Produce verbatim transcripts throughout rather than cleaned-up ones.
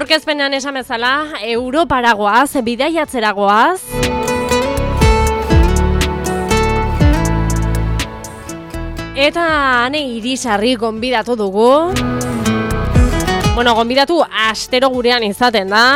Aurkezpenean esan bezala, Europara goaz, bidaiatzera goaz. Eta hane Irisarri gonbidatu dugu. Bueno, gonbidatu astero gurean izaten da.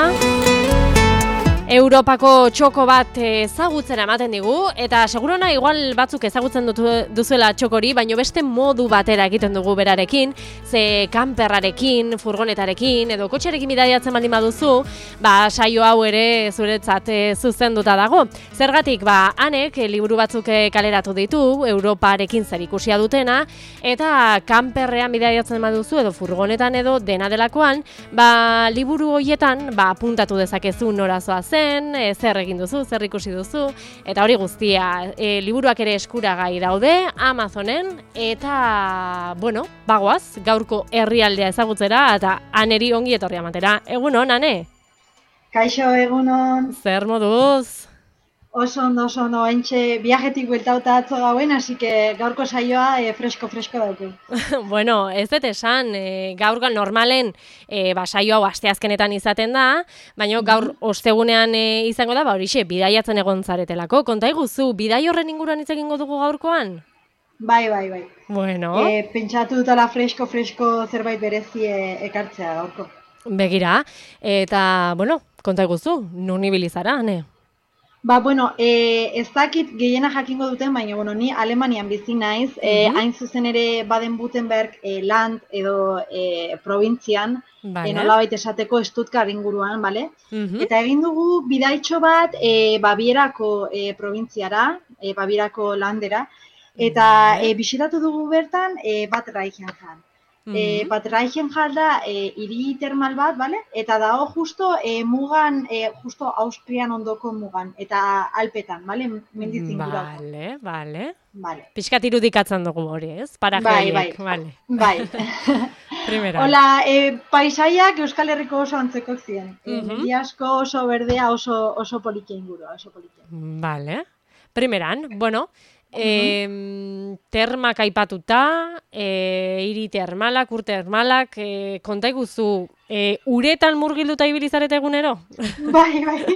Europako txoko bat ezagutzen ematen digu, eta segurona igual batzuk ezagutzen dutu, duzuela txokori, baino beste modu batera egiten dugu berarekin, ze kanperrarekin, furgonetarekin, edo kotxearekin bidaiatzen baldin baduzu, ba, saio hau ere zuretzat zuzenduta dago. Zergatik, ba, hanek liburu batzuk kaleratu ditu, Europarekin zerikusia dutena, eta kanperrean bidaiatzen baduzu, edo furgonetan edo dena delakoan, ba, liburu horietan, ba, apuntatu dezakezu norazoa zen, E, zer egin duzu, zer ikusi duzu, eta hori guztia, e, liburuak ere eskuragai daude Amazonen, eta, bueno, bagoaz, gaurko herrialdea ezagutzera, eta aneri ongi etorria ematera. Egunon, ane? Kaixo, egunon. Zer moduz? Oso ondo, oso ondo, entxe viajetik bueltauta atzo gauen, hasi que gaurko saioa e, fresko-fresko dauke. Bueno, ez dut esan, e, gaur normalen e, ba, saio hau asteazkenetan izaten da, baina gaur mm-hmm. ostegunean e, izango da, ba horixe, bidaiatzen egon zaretelako. Konta iguzu, bidai horren inguruan hitz egingo dugu gaurkoan? Bai, bai, bai. Bueno. E, pentsatu dutala fresko-fresko zerbait berezi e, ekartzea gaurko. Begira, eta, bueno, konta iguzu, nun ibilizara, ne? Ba, bueno, e, ez dakit gehiena jakingo duten, baina, bueno, ni Alemanian bizi naiz, e, mm-hmm. hain zuzen ere Baden-Württemberg e, land edo e, probintzian, vale. e, nolabait esateko Stuttgart inguruan, bale? Mm-hmm. Eta egin dugu bidaitxo bat e, Babierako e, probintziara, e, Babierako landera, eta e, bisitatu dugu bertan e, Bad Reichenhall. Mm-hmm. E, Bad Reichenhall da e, hiri termal bat, bale? Eta dago justo e, mugan, e, justo Austrian ondoko mugan, eta Alpetan, bale? Mendiz inguratu. Bale, bale. Vale. Pixkat irudikatzen dugu hori, ez? Paraje bai, horiek, bai. Vale. Bai. Primera. Hola, e, paisaiak Euskal Herriko oso antzeko ziren. Mm-hmm. E, asko oso berdea, oso, oso polikia ingurua, oso polikia. Vale. Primeran, bueno, E, termak aipatuta, e, hiri termalak, ur termalak, e, konta iguzu, e, uretan murgilduta ibilizarete egunero? Bai, bai.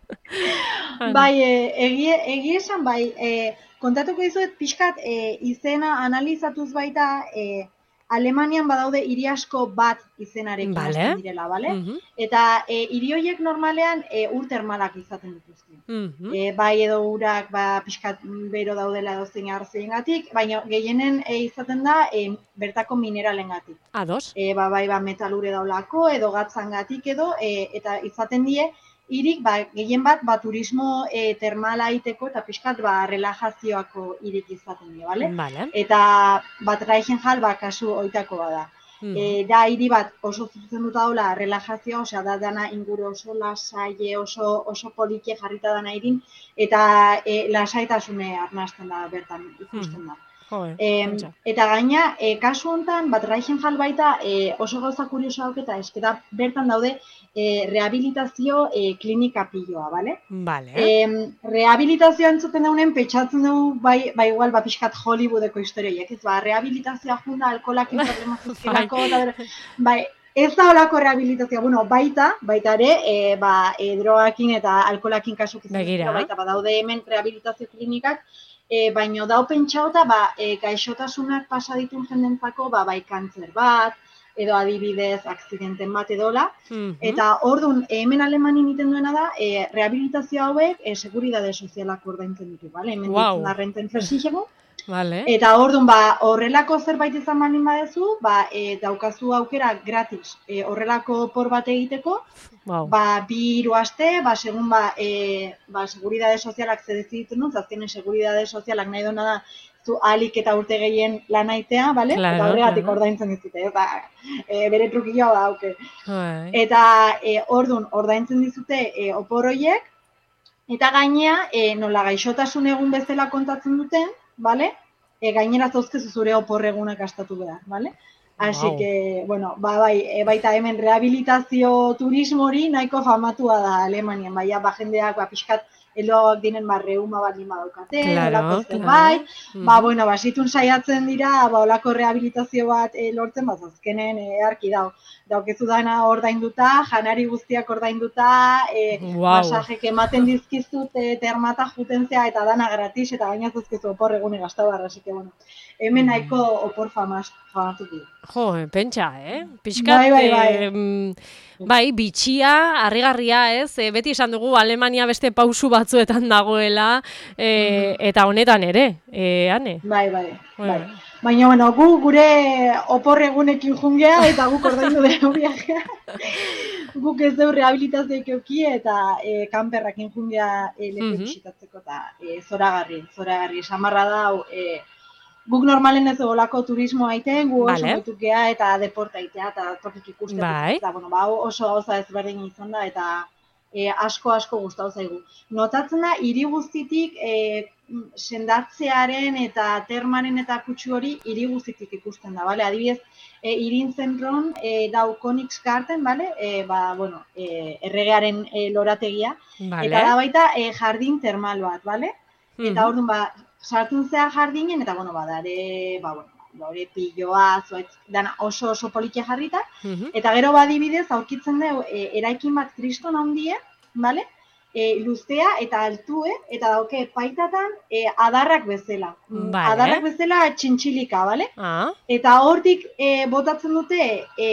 bai, e, egie, egie esan, bai, e, kontatuko dizuet pixkat e, izena analizatuz baita, e, Alemanian badaude hiri asko bat izenarekin vale. direla, bale? Mm-hmm. Eta e, hiri horiek normalean e, ur termalak izaten dituzte. Mm-hmm. E, bai edo urak ba, pixkat bero daudela dozein arrazoiengatik, baina gehienen e, izaten da e, bertako mineralengatik. Ados. E, ba, bai ba, metalure daulako edo gatzangatik edo, e, eta izaten die, hirik ba, gehien bat ba, turismo e, termala egiteko eta pixkat ba, relajazioako hirik izaten die, bale? Vale. Eta Bad Reichenhall ba, kasu oitako bada. Mm. E, da hiri bat oso zuzenduta daula relajazioa, osea da dana inguru oso lasaie, oso, oso polike jarrita dana irin, eta e, lasaitasune arnasten da bertan ikusten da. Mm. E, eta gaina, e, kasu honetan, Bad Reichenhall baita e, oso gauza kurioso dauketa, esketa bertan daude e, rehabilitazio e, klinika piloa, bale? Vale. E, rehabilitazioa entzuten daunen, petxatzen dugu, bai, bai igual, ba, pixkat Hollywoodeko historioiek, ez ba, rehabilitazioa junda, alkoolakin problema zuzkelako, bai, ez da olako rehabilitazioa, bueno, baita, baita ere, e, ba, e, drogakin eta alkoolakin kasuk izan, baita, ba, daude hemen rehabilitazio klinikak, E, baina dau pentsauta, ba, e, gaixotasunak pasa ditun jendentzako, ba, bai kantzer bat, edo adibidez akzidenten bat edola. Mm-hmm. Eta orduan, hemen Alemanin egiten duena da, e, rehabilitazio hauek e, seguridade sozialak ordaintzen ditu, bale? Hemen wow. ditzen da renten versichego. Vale. Eta orduan, ba, horrelako zerbait izan baldin badezu, ba, e, daukazu aukera gratis e, horrelako por bat egiteko, wow. ba, bi hiru aste, ba, segun ba, e, ba, seguridade sozialak zedezi ditun, azkenen seguridade sozialak nahi duna da, zu alik eta urte gehien lan aitea, bale? Claro, eta horregatik claro. ordaintzen dizute, ba, e, bere trukilloa da, auke. Hai. Eta e, orduan, ordaintzen dizute e, opor horiek, eta gainea, e, nola gaixotasun egun bezala kontatzen duten, bale? E, gainera zauzkezu zure oporregunak gastatu behar, bale? Así wow. que, bueno, ba, bai, e, baita hemen rehabilitazio turismo hori nahiko famatua da Alemanian, baina ba jendeak ba, pixkat eloak dinen marreuma bali daukate, olako zerbait, ba, bueno, basitun saiatzen dira, ba, olako rehabilitazio bat e, lortzen, ba, azkenen e, arki dau. Daukezu dana ordainduta, janari guztiak ordainduta, e, wow. Masajek ematen dizkizut, e, termata jutentzea, eta dana gratis, eta baina zuzkizu opor egune gaztau barra, así que, bueno, hemen nahiko opor famaz, famatuko. Jo, pentsa, eh? Piskat, bai, bai, bai. Eh, bai, bitxia, harrigarria, ez? E, beti esan dugu Alemania beste pausu batzuetan dagoela, e, eta honetan ere, e, ane? Bai, bai, bai. bai. Baina, bueno, gu gure opor egunekin jungea, eta guk ordaindu dugu viajea. Guk ez dugu rehabilitazioek euki, eta e, kanperrakin jungea e, leku mm-hmm. bisitatzeko, eta e, zoragarri, zoragarri, samarra dau, e, guk normalen ez olako turismo aiten, gu oso vale. Gea eta deporta aitea eta tokik ikusten. Bai. Eta, bueno, ba, oso gauza ezberdin izan da eta e, asko asko gustatu zaigu. Notatzen da, hiri guztitik e, sendatzearen eta termaren eta kutsu hori hiri guztitik ikusten da, bale? Adibidez, e, irin zenron e, dau Königsgarten, bale? E, ba, bueno, e, erregearen e, lorategia. Vale. Eta da baita e, jardin termal bat, bale? Mm-hmm. Eta orduan, ba, sartzen zea jardinen, eta, bueno, badare, ba, bueno, dore piloa, zuaitz, dana oso oso polikia jarrita, uh-huh. eta gero badibidez, aurkitzen dugu, e, eraikin bat kriston handie, bale? E, luzea eta altue, eta dauke paitatan e, adarrak bezala. Vale. Adarrak bezala txintxilika, bale? Ah. Eta hortik e, botatzen dute e,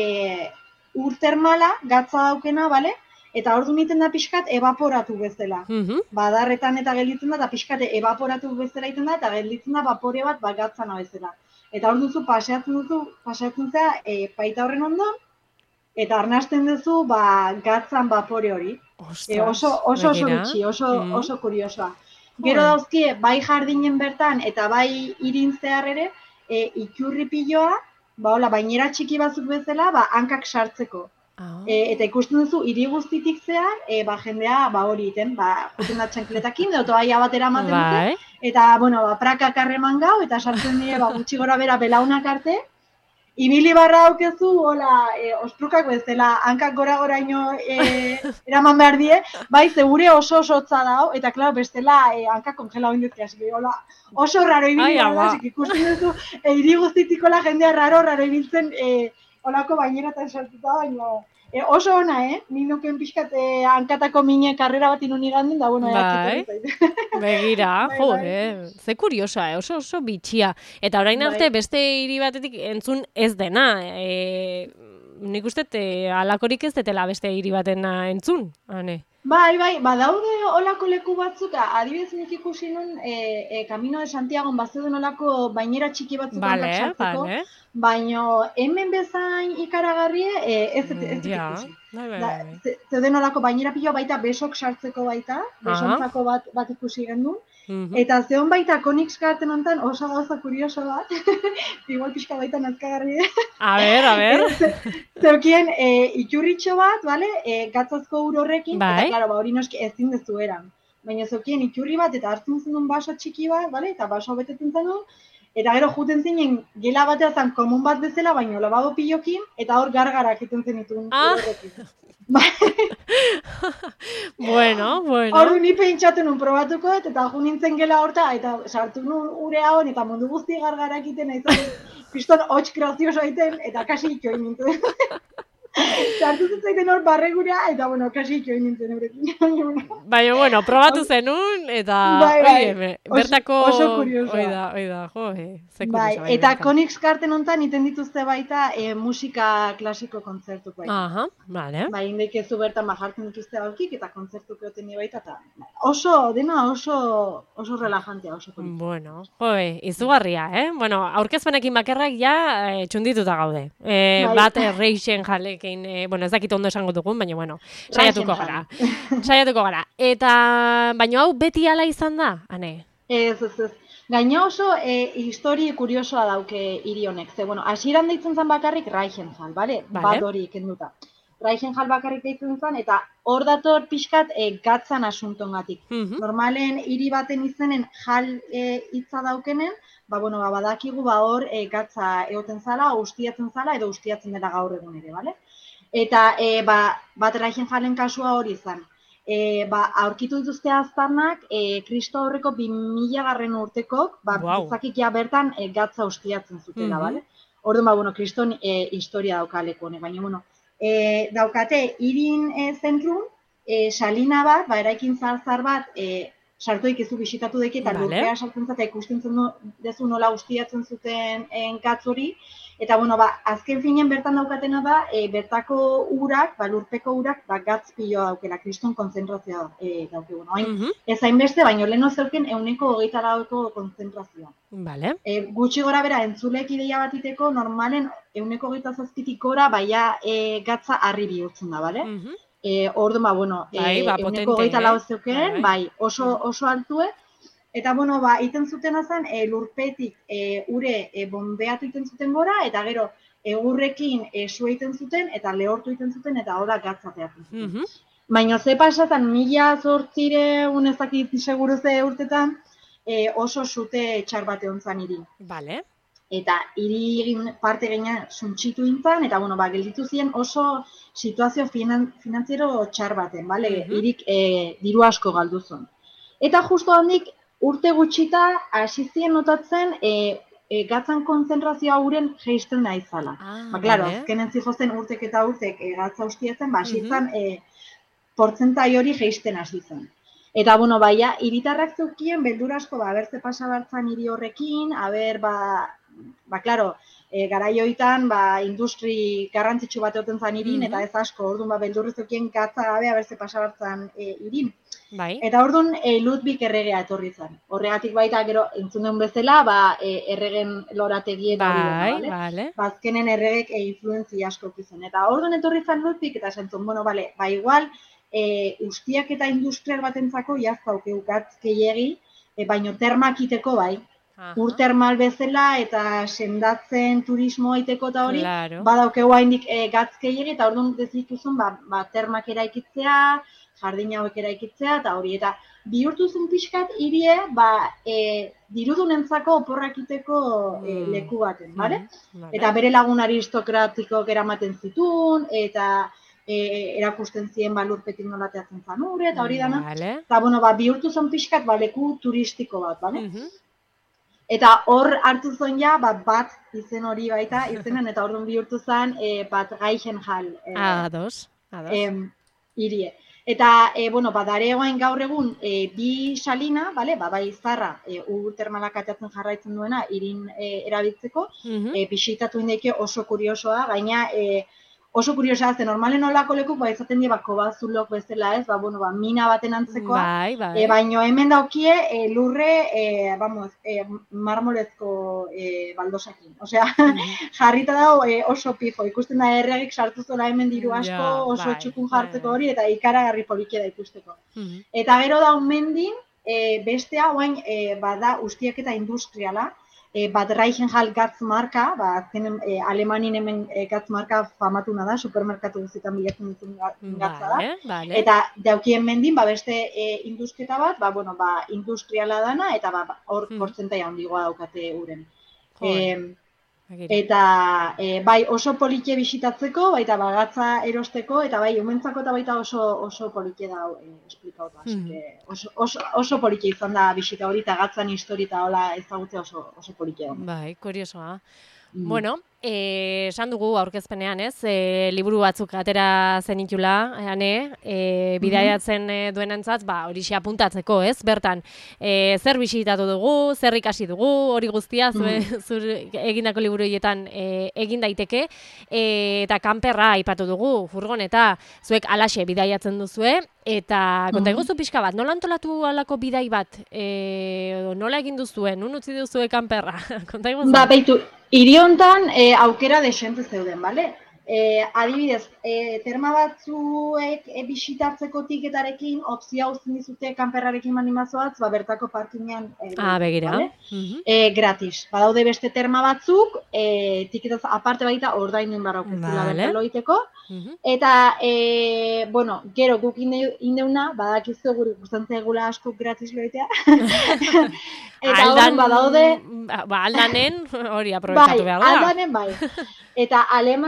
ur termala, gatza daukena, bale? Eta ordu niten da pixkat evaporatu bezala. Uh-huh. Badarretan eta gelditzen da, eta pixkat evaporatu bezala egiten da, eta gelditzen da vapore bat bagatzana bezala. Eta ordu zu paseatzen duzu, paseatzen zera e, paita horren ondon, eta arnasten duzu ba, gatzan vapore hori. E, oso oso oso bitxi, oso, mm. oso kuriosoa. Gero oh. dauzkie, bai jardinen bertan, eta bai irin zehar ere, e, ikurri piloa, ba, hola, bainera txiki batzuk bezala, ba, hankak sartzeko. Oh. E, eta ikusten duzu, hiri guztitik zehar, e, ba, jendea ba, hori iten, ba, juten da txankletakin, edo toaia batera ematen dute, eta, bueno, ba, prakak harreman gau, eta sartzen dire, ba, gutxi gora bera belaunak arte, ibili barra aukezu, hola, e, ostrukak bezala, hankak gora-gora ino e, eraman behar die, bai, zeure oso oso hotza dao, eta, klaro, bestela, e, hankak kongela oinduzki, hasi, hola, oso raro ibili barra, ikusten duzu, e, hiri guztitiko la jendea raro, raro ibiltzen, e, holako baineratan sartuta, baina e, oso ona, eh? Ni nuken pixkat eh, hankatako mine karrera bat inun iganden, da, bueno, bai. Begira, jo, eh? Ze kuriosa, eh? Oso oso bitxia. Eta orain bai. Arte beste hiri batetik entzun ez dena. E, nik uste, e, alakorik ez detela beste hiri batena entzun, ane? Bai, bai, badaude olako leku batzuk, adibidez nik ikusi nun, e, e, Camino de Santiago bazeuden olako bainera txiki batzuk vale, sartzeko, vale. Baina hemen bezain ikaragarrie e, ez ez ez ja. ikusi. Bai, bai, bai. Zeuden olako bainera pilo baita besok sartzeko baita, besontzako bat, bat ikusi gendun. Mm-hmm. Eta zeon baita Königsgarten honetan oso gauza kurioso bat, igual pixka baita nazkagarri. A ber, a ber. Zeukien e, iturritxo bat, vale? E, gatzazko ur horrekin, bai. Eta klaro, ba, hori noski ezin dezu eran. Baina zeukien iturri bat eta hartzen zenun baso txiki bat, vale? Eta baso betetzen zenun, eta gero juten zinen gela batea zen komun bat bezala, baina lavabo pilokin, eta hor gargarak egiten zenitun ah. ur horrekin. Bueno, bueno. Hor ni pentsatu nun probatuko, eta jo nintzen gela horta, eta sartu nun ure hau, eta mundu guzti gargara egiten, eta piston hotx grazioso egiten, eta kasi ito egin nintzen. Sartu zaiten hor barregura, eta, bueno, kasi ito egin nintzen eurekin. Baina, bueno, probatu zenun, eta, bai, bai. Oie, bertako... Oso kuriosoa. Oida, oida, jo, eh, ze bai, kuriosoa. Eta Königsgarten honetan iten dituzte baita e, musika klasiko kontzertuk baita. Aha, vale. Bai, indekezu bertan bajartzen dituzte aurkik, eta kontzertuk egoten baita, eta oso, dena oso, oso relajantea, oso kuriosoa. Bueno, jo, izugarria, eh? Bueno, aurkezpenekin bakarrak ja e, txundituta gaude. E, bai. Bat erreixen jalekin, e, bueno, ez dakit ondo esango dugun, baina, bueno, saiatuko gara. Saiatuko gara. Eta, baina hau beti ala izan da, ane? Ez, ez, ez. Gaina oso e, histori kuriosoa dauke hiri honek. Ze, bueno, hasieran deitzen zen bakarrik Reichenhall, bale? Vale. Bat hori kenduta. Reichenhall bakarrik deitzen zen, eta hor dator pixkat e, gatzan asuntongatik. Mm-hmm. Normalen hiri baten izenen jal e, hitza daukenen, ba, bueno, ba, badakigu ba hor e, gatza egoten zala, ustiatzen zala, edo ustiatzen dela gaur egun ere, bale? Eta e, ba, bat Reichenhallen kasua hori izan. E, ba, aurkitu dituzte aztarnak, e, Kristo aurreko bi mila garren urtekok, ba, wow. Gizakikia bertan e, gatza ustiatzen zutela, mm -hmm. bale? Orduan, ba, bueno, Kriston e, historia daukaleku honek, baina, bueno, e, daukate, irin e, zentrun, e, salina bat, ba, eraikin zar-zar bat, e, sartu ikizu bisitatu daiki, eta vale. Lurpea sartzen zata ikusten dezu nola ustiatzen zuten gatz hori, eta, bueno, ba, azken finen bertan daukatena da, e, bertako urak, ba, lurpeko urak, ba, gatz piloa daukela, kriston konzentrazioa e, dauke, bueno, hain, mm -hmm. ez hainbeste, baino leheno zeuken euneko hogeita lauko konzentrazioa. Vale. E, gutxi gora bera, entzulek ideia bat iteko, normalen euneko hogeita zazpitik gora, baina e, gatza harri bihurtzen da, bale? Mm -hmm. E, ordu, ba, bueno, bai, ba, euneko hogeita lau zeuken, bai, oso, oso altue, eta, bueno, ba, iten zuten zen, e, lurpetik e, ure e, bombeatu iten zuten gora, eta gero, egurrekin e, sua iten zuten, eta lehortu iten zuten, eta ora gatzateatzen zuten. Mm -hmm. Baina ze pasatan, mila zortzire, unezakit seguru ze urtetan, e, oso zute txar bate hontzan iri. Vale. Eta hiri parte gaina suntxitu intzan, eta, bueno, ba, gelditu ziren oso situazio finan, finantziero txar baten, bale? Mm -hmm. Irik e, diru asko galduzun. Eta justo handik, urte gutxita, hasi ziren notatzen, e, e, gatzan konzentrazioa uren jeisten da izala. Ah, ba, klaro, vale. Azkenen zijozen urtek eta urtek e, gatza ustiatzen, ba, hasi zen, mm -hmm. e, portzentai hori jeisten hasi zen. Eta, bueno, baina, hiritarrak zeukien, beldur asko, ba, berze pasabartzan hiri horrekin, haber, ba, ba, klaro, e, garaioitan, ba, industri garrantzitsu bat egoten zan irin, mm -hmm. eta ez asko, orduan, ba, beldurri zeukien gatza gabe, haberze pasabartzan e, irin. Bai. Eta orduan, e, Ludwig erregea etorri zen. Horregatik baita, gero, entzun den bezala, ba, e, erregen lorategien hori bai, dena, bale? Ba, azkenen erregek e, influentzia asko izan. Eta orduan etorri zen Ludwig, eta zentzun, bueno, bale, ba, igual, E, ustiak eta industrial batentzako jaztaukeu gatz gehiegi, e, baino termakiteko bai. Aha. Ur termal bezala eta sendatzen turismoa iteko eta hori, claro. Badaukeu haindik e, gatz gehiegi, eta orduan dezituzun ba, ba, termak eraikitzea, jardin hauek eraikitzea, eta hori. Eta bihurtu zen pixkat hirie, ba, e, dirudunentzako oporrakiteko e, leku baten, mm. bale? Vale. Eta bere lagun aristokratiko eramaten zituen, eta E, erakusten ziren ba, lurpetik nolateatzen zan ure, eta hori dana. Vale. Eta, bueno, ba, bihurtu zen pixkat, ba, leku turistiko bat, bale? Mm -hmm. Eta hor hartu zen ja, ba, bat izen hori baita, izenen, eta orduan bihurtu zen, e, bat Reichenhall. E, ados, ados. E, irie. Eta, e, bueno, ba, daregoain gaur egun, e, bi salina, bale? Ba, bai zarra, e, ur termalak ateatzen jarraitzen duena, irin e, erabiltzeko, mm -hmm. e, bisitatu indeke oso kuriosoa, gaina, e, oso kuriosa, ze normalen olako lekuk, ba, izaten dira, kobazulok bezala ez, ba, bueno, ba, mina baten antzekoa. Bai, bai. E, baino hemen daukie, e, lurre, e, vamos, e, marmolezko e, baldosakin. Osea, mm. jarrita dago e, oso pifo. Ikusten da erregik sartu zola hemen diru asko, ja, oso bai, txukun jartzeko bai, hori, eta ikaragarri polikia da ikusteko. Mm. Eta gero da mendin, e, bestea, oain, e, bada, ustiak eta industriala, E, bat Reichenhall gatz marka, ba, azken e, Alemanin hemen e, gatz marka famatuna da, supermerkatu guztietan bilatzen duten gatza da. Vale, vale. Eta daukien mendin, ba, beste e, indusketa bat, ba, bueno, ba, industriala dana, eta ba, hor hmm. portzentaia handigoa daukate uren. E, eta e, bai oso polikie bisitatzeko, baita bagatza erosteko, eta bai umentzako eta baita oso, oso polikie da e, esplikauta. Hmm. Oso, oso, oso polikie izan da bisita hori, eta gatzan histori eta hola ezagutzea oso, oso polikie da. Bai, kuriosoa. Mm. Bueno, esan dugu aurkezpenean, ez? E, liburu batzuk atera zenitula, ane, e, bidaiatzen e, duenentzat, ba, hori xe apuntatzeko, ez? Bertan, e, zer bisitatu dugu, zer ikasi dugu, hori guztia, zue, mm. zur egindako liburu horietan e, egin daiteke, e, eta kanperra aipatu dugu, furgoneta, zuek alaxe bidaiatzen duzue, eta konta eguzu mm. pixka bat, nola antolatu alako bidai bat, e, nola egin duzuen, nun utzi duzue kanperra, konta eguzu? Ba, beitu, hiri hontan e, aukera desente zeuden, bale? E, adibidez, e, terma batzuek e, bisitatzeko tiketarekin, opzia uzten dizute kanperrarekin manimazoatz, ba, bertako parkingean e, ah, begira. Vale? Uh-huh. e, gratis. Badaude beste terma batzuk, e, tiketaz aparte baita ordainuen barra okezula vale. Bertalo iteko. Uh-huh. Eta, e, bueno, gero guk inde, indeuna, badakizu guri gustantzea egula asko gratis loitea. Eta Aldan, badaude... Ba, aldanen hori aprobetsatu bai, behar da. Aldanen bai. Eta Alemanin badaude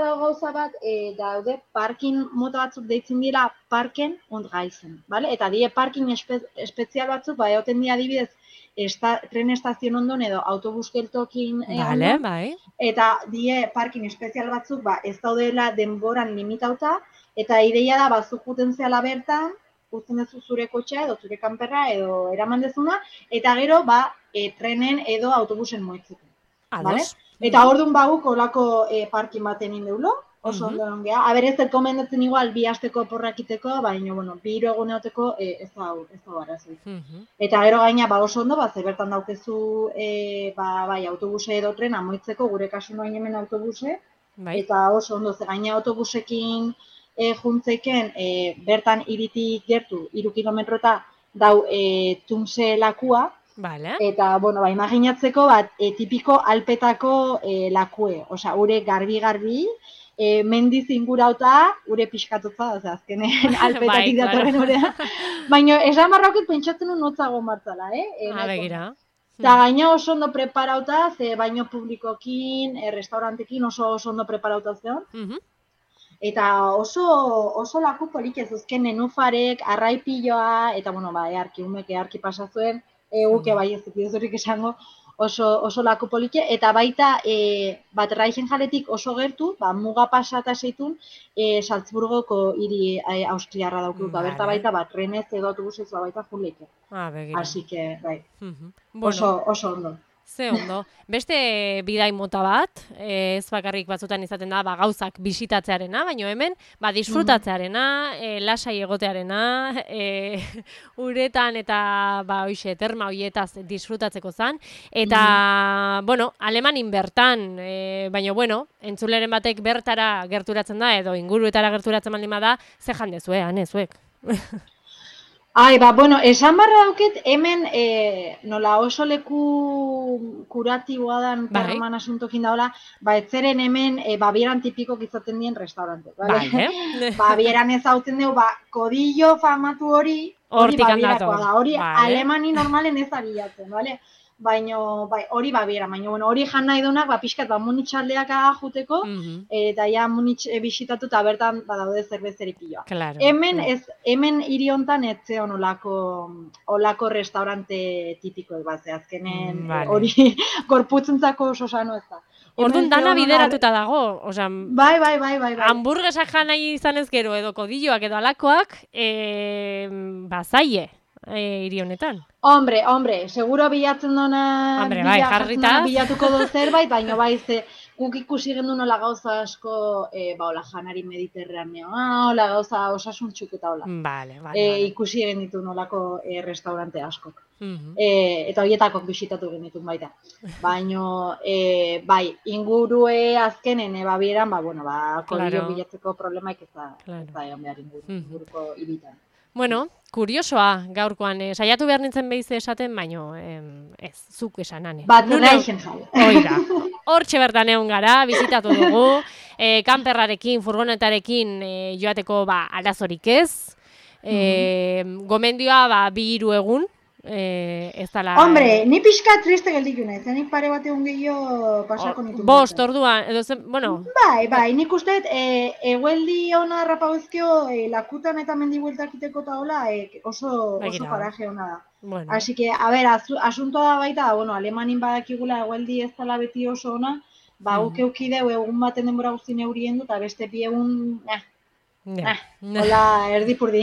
dago gauza bat, e, daude parking mota batzuk deitzen dira parken und reisen, vale? Eta die parking espe, espezial batzuk, ba, egoten dira adibidez, esta, tren estazion ondon edo autobus geltokin e, vale, ondon, bai. eta die parking espezial batzuk, ba, ez daudela denboran limitauta, eta ideia da, bazuk juten zehala bertan, uzten duzu zure kotxea edo zure kanperra edo eraman dezuna, eta gero, ba, e, trenen edo autobusen moitzeko. Vale? Eta orduan baguk olako e, parkin baten indeulo, oso ondo egon geha. Aber ez dut komendatzen igual bi asteko porrakiteko, baina, bueno, bi hiru egun egoteko e, ez da ez da arazoik. Eta gero gaina ba oso ondo, ba, ze bertan daukezu e, ba, bai, autobuse edo tren amoitzeko, gure kasu noain hemen autobuse, bai. Eta oso ondo, ze gaina autobusekin e, juntzeiken, e, bertan iritik gertu, hiru kilometro eta dau e, Tunse lakua, vale. Eta, bueno, ba, imaginatzeko, bat, e, tipiko alpetako e, lakue. Osa, ure garbi-garbi, e, mendiz ingurauta, ure pixkatutza, oza, azkenen alpetatik bai, datorren claro. Urea. Baina, esan marraukit pentsatzen un notzago martzala, eh? E, ah, begira. Eta gaina oso ondo preparauta, ze baino publikokin, e, restaurantekin oso oso ondo preparauta zeon. Uh -huh. Eta oso, oso laku polik ez uzken nenufarek, arraipilloa, eta, bueno, ba, earki, umek earki pasazuen, eguke bai ez dut esango, oso, oso lako polike, eta baita e, bat raizen jaletik oso gertu, ba, muga pasata zeitun, e, Salzburgoko hiri e, austriarra daukut, vale. Berta baita bat trenez edo autobusez baita juleike. Ah, begira. Así que, bai, uh-huh. bueno. oso, oso ondo. Ze ondo. Beste bidai mota bat, ez bakarrik batzutan izaten da, ba, gauzak bisitatzearena, baina hemen, ba, disfrutatzearena, e, lasai egotearena, e, uretan eta, ba, hoixe, terma hoietaz disfrutatzeko zan. Eta, mm-hmm. bueno, Alemanin bertan, e, baina, bueno, entzuleren batek bertara gerturatzen da, edo inguruetara gerturatzen baldin bada, ze jandezue, ane, zuek. Ai, ba, bueno, esan barra dauket, hemen e, nola oso leku kuratiboa dan perman asuntokin daola, ba, etzeren hemen e, Babieran tipikok izaten dien restaurante, bale? Vale. Babieran ez hauten dugu, ba, kodillo famatu hori, hori Babierakoa da, hori vale. Alemani normalen ez abilatzen, bale? Baina, bai, hori Babiera, baina, bueno, hori jan nahi dunak, ba, pixkat, ba, Munich aldeak ajuteko, mm-hmm. eta ja Munich e, bisitatu eta bertan, ba, daude zerbezeri piloa. Claro, hemen, claro. ez, hemen hiri hontan ez zeon olako, olako restaurante tipiko, bat, ze azkenen, vale. Hori gorputzuntzako oso sano ez da. Orduan dana bideratuta dago, osea, bai, bai, bai, bai, bai. Hamburguesak jan nahi izan ez gero, edo kodilloak edo alakoak, e, ba, zaie. E, hiri honetan. Hombre, hombre, seguro bilatzen dona hombre, bai, jarrita bilatuko du zerbait, baina bai ze guk ikusi gendu nola gauza asko, e, ba, hola, janari mediterraneoa, hola, gauza osasuntxuk eta hola. Vale, vale, e, vale. Ikusi genditu nolako e, restaurante askok. Uh-huh. e, eta horietako bisitatu genitun baita. Baina, e, bai, ingurue azkenen, e, Babieran, ba, bueno, ba, kodillo claro. Bilatzeko problemaik ez da, claro. Ez da egon behar inguru, uh-huh. Inguruko hiritan. Bueno, kuriosoa gaurkoan, eh, saiatu behar nintzen behize esaten, baino eh, ez, zuk esan, ane. Bat raizen jale. Oida, hortxe bertan egon gara, bizitatu dugu, eh, kanperrarekin, furgonetarekin eh, joateko ba, arazorik ez, eh, mm-hmm. Gomendioa ba, bi hiru egun, Eh, ez dala... Hombre, ni pixka triste gelditu nahi, zen pare bat egun gehiago pasako nitu. Bost, orduan, edo zen, bueno... Bai, bai, nik uste, e, egueldi hona rapagozkio, e, lakutan eta mendi bueltakiteko eta hola, e, oso, oso paraje hona da. Bueno. Así que, a ver, asuntoa da baita, bueno, Alemanin badakigula egueldi ez dala beti oso ona, ba, mm. uke ukideu egun baten denbora guztien eurien du, eta beste bi egun, eh, Yeah. Ah, hola, erdipurdi.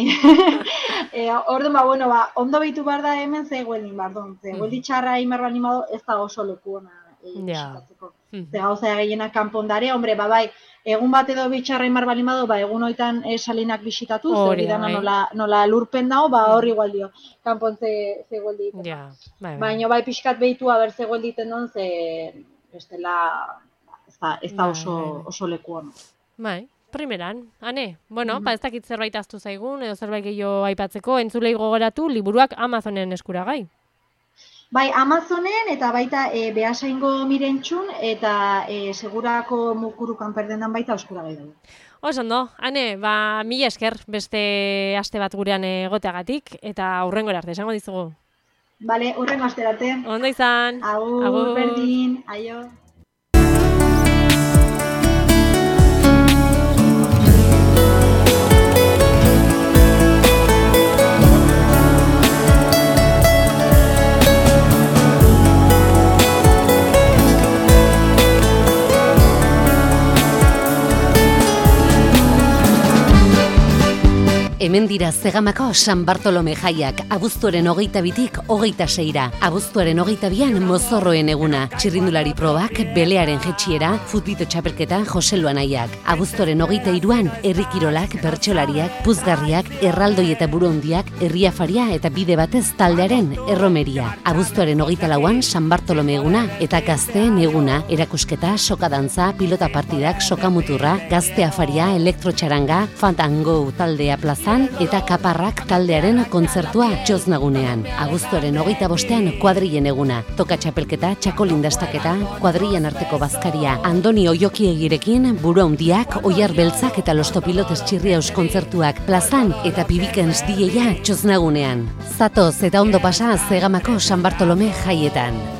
e, Orduan, ba, bueno, ba, ondo behitu behar da hemen ze egueldin, bardon. Ze egueldi txarra imer animado ez da oso leku ona esikatzeko. Yeah. Ze gauza gehienak kanpondare, hombre, ba, bai, egun bat edo bitxarra imar balimado, ba, egun hoitan e, salinak bisitatu, ze hori dana nola, nola lurpen dago, ba, horri igual dio, kanpon ze, ze egueldi iten. Yeah. Bai, bai. Baina, bai, pixkat behitu, haber ze egueldi iten don, ze bestela, ez da, ez da oso, bai, bai. Oso leku ona. Bai. Primeran, ane, bueno, mm-hmm. pa ez dakit zerbait aztu zaigun, edo zerbait gehiago aipatzeko, entzulei gogoratu, liburuak Amazonen eskuragai. Bai, Amazonen, eta baita e, Beasaingo Mirentxun, eta e, segurako mukurukan perdendan baita eskuragai dago. Oso ondo, ane, ba, mila esker beste aste bat gurean egoteagatik, eta hurrengo arte, esango dizugu. Bale, hurrengo aste arte. Ondo izan. Agur, Agur. Berdin, aio. Hemen dira Zegamako San Bartolome jaiak, abuztuaren hogeita bitik hogeita seira. Abuztuaren hogeita bian mozorroen eguna, txirrindulari probak, belearen jetxiera, futbito txapelketa Joselu Anaiak. Abuztuaren hogeita iruan, herrikirolak, bertsolariak, puzgarriak, erraldoi eta buruondiak, herriafaria eta bide batez taldearen erromeria. Abuztuaren hogeita lauan San Bartolome eguna eta gazteen eguna, erakusketa, sokadantza, pilota partidak, sokamuturra, gazte afaria, elektrotxaranga, fantango taldea plazan eta kaparrak taldearen kontzertua txoznagunean. Abuztuaren hogeita bostean kuadrilen eguna, toka txapelketa, txakolindastaketa, kuadrilen arteko bazkaria, Andoni Oiokiegirekin, buru handiak, oiar beltzak eta lostopilotes txirriaus kontzertuak plazan eta pibikens dieia txoznagunean. Zatoz eta ondo pasa Zegamako San Bartolome jaietan.